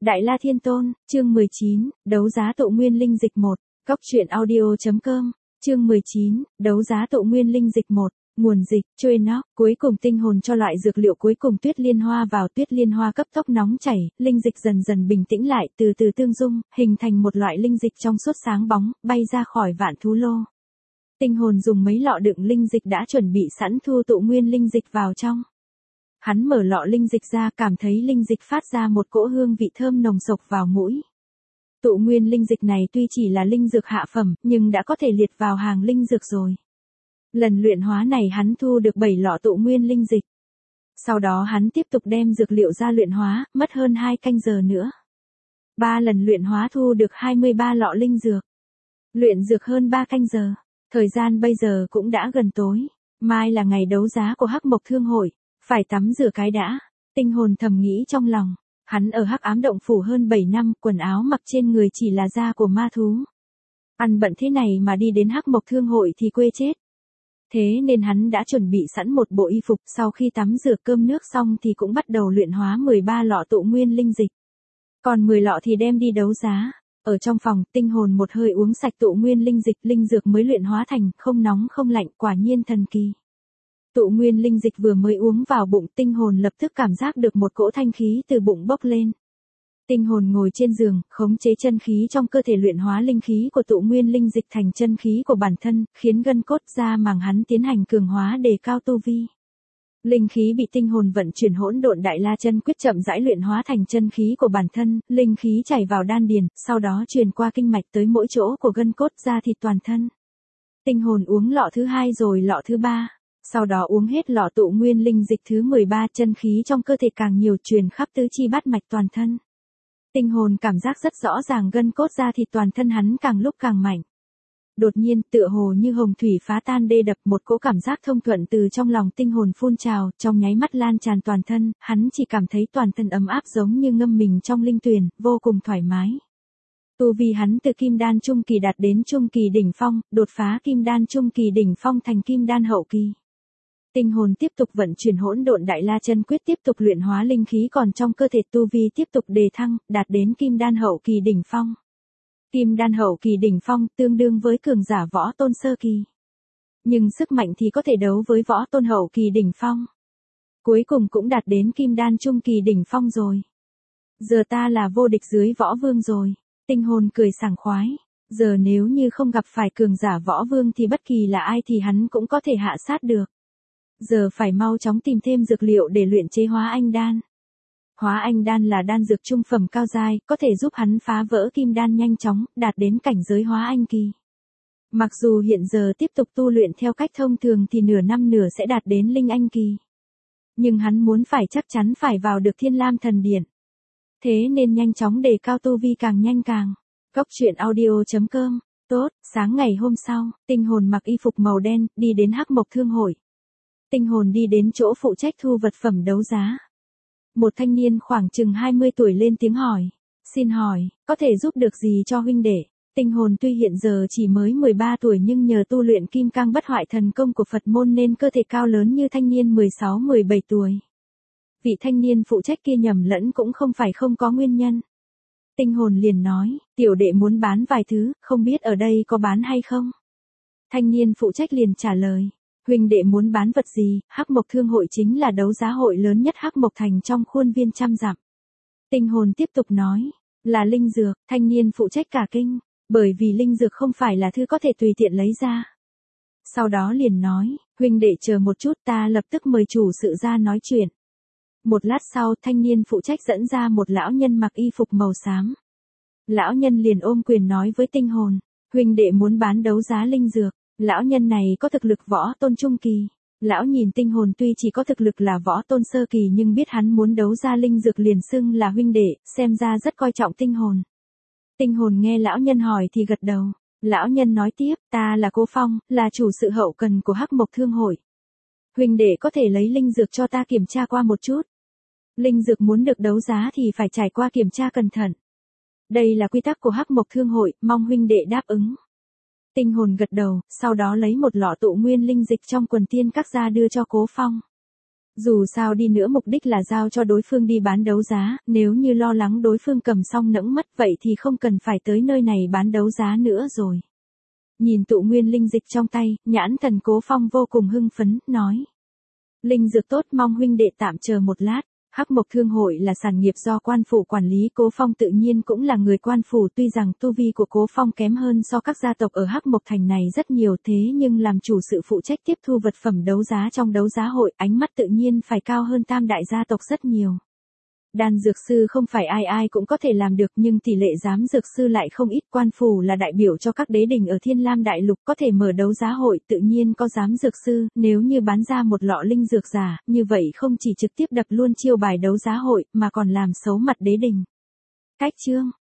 Đại La Thiên Tôn, chương 19, đấu giá tụ nguyên linh dịch 1, Cóc truyện audio.com, chương 19, đấu giá tụ nguyên linh dịch 1, nguồn dịch, trôi nóc, cuối cùng tinh hồn cho loại dược liệu cuối cùng tuyết liên hoa vào tuyết liên hoa cấp tốc nóng chảy, linh dịch dần dần bình tĩnh lại, từ từ tương dung, hình thành một loại linh dịch trong suốt sáng bóng, bay ra khỏi vạn thú lô. Tinh hồn dùng mấy lọ đựng linh dịch đã chuẩn bị sẵn thu tụ nguyên linh dịch vào trong. Hắn mở lọ linh dịch ra, cảm thấy linh dịch phát ra một cỗ hương vị thơm nồng sộc vào mũi. Tụ nguyên linh dịch này tuy chỉ là linh dược hạ phẩm, nhưng đã có thể liệt vào hàng linh dược rồi. Lần luyện hóa này hắn thu được 7 lọ tụ nguyên linh dịch. Sau đó hắn tiếp tục đem dược liệu ra luyện hóa, mất hơn 2 canh giờ nữa. 3 lần luyện hóa thu được 23 lọ linh dược. Luyện dược hơn 3 canh giờ. Thời gian bây giờ cũng đã gần tối. Mai là ngày đấu giá của Hắc Mộc Thương hội. Phải tắm rửa cái đã. Tinh hồn thầm nghĩ trong lòng. Hắn ở Hắc Ám Động Phủ hơn 7 năm, quần áo mặc trên người chỉ là da của ma thú. Ăn bận thế này mà đi đến Hắc Mộc Thương hội thì quê chết. Thế nên hắn đã chuẩn bị sẵn một bộ y phục, sau khi tắm rửa cơm nước xong thì cũng bắt đầu luyện hóa 13 lọ tụ nguyên linh dịch. Còn 10 lọ thì đem đi đấu giá. Ở trong phòng, tinh hồn một hơi uống sạch tụ nguyên linh dịch, linh dược mới luyện hóa thành, không nóng không lạnh, quả nhiên thần kỳ. Tụ nguyên linh dịch vừa mới uống vào bụng, tinh hồn lập tức cảm giác được một cỗ thanh khí từ bụng bốc lên. Tinh hồn ngồi trên giường, khống chế chân khí trong cơ thể luyện hóa linh khí của tụ nguyên linh dịch thành chân khí của bản thân, khiến gân cốt da màng hắn tiến hành cường hóa đề cao tu vi. Linh khí bị tinh hồn vận chuyển hỗn độn đại la chân quyết chậm rãi luyện hóa thành chân khí của bản thân, linh khí chảy vào đan điền, sau đó truyền qua kinh mạch tới mỗi chỗ của gân cốt da thịt toàn thân. Tinh hồn uống lọ thứ 2 rồi lọ thứ 3. Sau đó uống hết lọ tụ nguyên linh dịch thứ 13, chân khí trong cơ thể càng nhiều, truyền khắp tứ chi bát mạch toàn thân. Tinh hồn cảm giác rất rõ ràng gân cốt da thịt toàn thân hắn càng lúc càng mạnh. Đột nhiên, tựa hồ như hồng thủy phá tan đê đập, một cỗ cảm giác thông thuận từ trong lòng tinh hồn phun trào, trong nháy mắt lan tràn toàn thân, hắn chỉ cảm thấy toàn thân ấm áp giống như ngâm mình trong linh tuyền, vô cùng thoải mái. Tu vi hắn từ kim đan trung kỳ đạt đến trung kỳ đỉnh phong, đột phá kim đan trung kỳ đỉnh phong thành kim đan hậu kỳ. Tinh hồn tiếp tục vận chuyển hỗn độn đại la chân quyết, tiếp tục luyện hóa linh khí còn trong cơ thể, tu vi tiếp tục đề thăng, đạt đến kim đan hậu kỳ đỉnh phong. Kim đan hậu kỳ đỉnh phong tương đương với cường giả võ tôn sơ kỳ. Nhưng sức mạnh thì có thể đấu với võ tôn hậu kỳ đỉnh phong. Cuối cùng cũng đạt đến kim đan trung kỳ đỉnh phong rồi. Giờ ta là vô địch dưới võ vương rồi. Tinh hồn cười sảng khoái. Giờ nếu như không gặp phải cường giả võ vương thì bất kỳ là ai thì hắn cũng có thể hạ sát được. Giờ phải mau chóng tìm thêm dược liệu để luyện chế hóa anh đan. Hóa anh đan là đan dược trung phẩm cao giai, có thể giúp hắn phá vỡ kim đan nhanh chóng, đạt đến cảnh giới hóa anh kỳ. Mặc dù hiện giờ tiếp tục tu luyện theo cách thông thường thì nửa năm nữa sẽ đạt đến linh anh kỳ. Nhưng hắn muốn phải chắc chắn phải vào được Thiên Lam Thần Điện. Thế nên nhanh chóng đề cao tu vi càng nhanh càng. Cóc truyện audio.com. Tốt, sáng ngày hôm sau, tinh hồn mặc y phục màu đen, đi đến Hắc Mộc Thương hội. Tinh hồn đi đến chỗ phụ trách thu vật phẩm đấu giá. Một thanh niên khoảng chừng 20 tuổi lên tiếng hỏi. Xin hỏi, có thể giúp được gì cho huynh đệ? Tinh hồn tuy hiện giờ chỉ mới 13 tuổi nhưng nhờ tu luyện kim cang bất hoại thần công của Phật môn nên cơ thể cao lớn như thanh niên 16-17 tuổi. Vị thanh niên phụ trách kia nhầm lẫn cũng không phải không có nguyên nhân. Tinh hồn liền nói, tiểu đệ muốn bán vài thứ, không biết ở đây có bán hay không? Thanh niên phụ trách liền trả lời. Huynh đệ muốn bán vật gì? Hắc Mộc Thương hội chính là đấu giá hội lớn nhất Hắc Mộc Thành trong khuôn viên trăm dặm. Tinh hồn tiếp tục nói, là linh dược. Thanh niên phụ trách cả kinh, bởi vì linh dược không phải là thứ có thể tùy tiện lấy ra. Sau đó liền nói, huynh đệ chờ một chút, ta lập tức mời chủ sự ra nói chuyện. Một lát sau, thanh niên phụ trách dẫn ra một lão nhân mặc y phục màu xám. Lão nhân liền ôm quyền nói với tinh hồn, huynh đệ muốn bán đấu giá linh dược. Lão nhân này có thực lực võ tôn trung kỳ. Lão nhìn tinh hồn tuy chỉ có thực lực là võ tôn sơ kỳ nhưng biết hắn muốn đấu ra linh dược liền xưng là huynh đệ, xem ra rất coi trọng tinh hồn. Tinh hồn nghe lão nhân hỏi thì gật đầu. Lão nhân nói tiếp, ta là Cố Phong, là chủ sự hậu cần của Hắc Mộc Thương hội. Huynh đệ có thể lấy linh dược cho ta kiểm tra qua một chút. Linh dược muốn được đấu giá thì phải trải qua kiểm tra cẩn thận. Đây là quy tắc của Hắc Mộc Thương hội, mong huynh đệ đáp ứng. Tinh hồn gật đầu, sau đó lấy một lọ tụ nguyên linh dịch trong quần tiên các ra đưa cho Cố Phong. Dù sao đi nữa mục đích là giao cho đối phương đi bán đấu giá, nếu như lo lắng đối phương cầm xong nẫng mất vậy thì không cần phải tới nơi này bán đấu giá nữa rồi. Nhìn tụ nguyên linh dịch trong tay, nhãn thần Cố Phong vô cùng hưng phấn, nói. Linh dược tốt, mong huynh đệ tạm chờ một lát. Hắc Mộc Thương hội là sản nghiệp do quan phủ quản lý, Cố Phong tự nhiên cũng là người quan phủ, tuy rằng tu vi của Cố Phong kém hơn so các gia tộc ở Hắc Mộc Thành này rất nhiều, thế nhưng làm chủ sự phụ trách tiếp thu vật phẩm đấu giá trong đấu giá hội, ánh mắt tự nhiên phải cao hơn tam đại gia tộc rất nhiều. Đan dược sư không phải ai ai cũng có thể làm được, nhưng tỷ lệ giám dược sư lại không ít. Quan phủ là đại biểu cho các đế đình ở Thiên Lam Đại Lục, có thể mở đấu giá hội tự nhiên có giám dược sư, nếu như bán ra một lọ linh dược giả, như vậy không chỉ trực tiếp đập luôn chiêu bài đấu giá hội, mà còn làm xấu mặt đế đình. Cách chương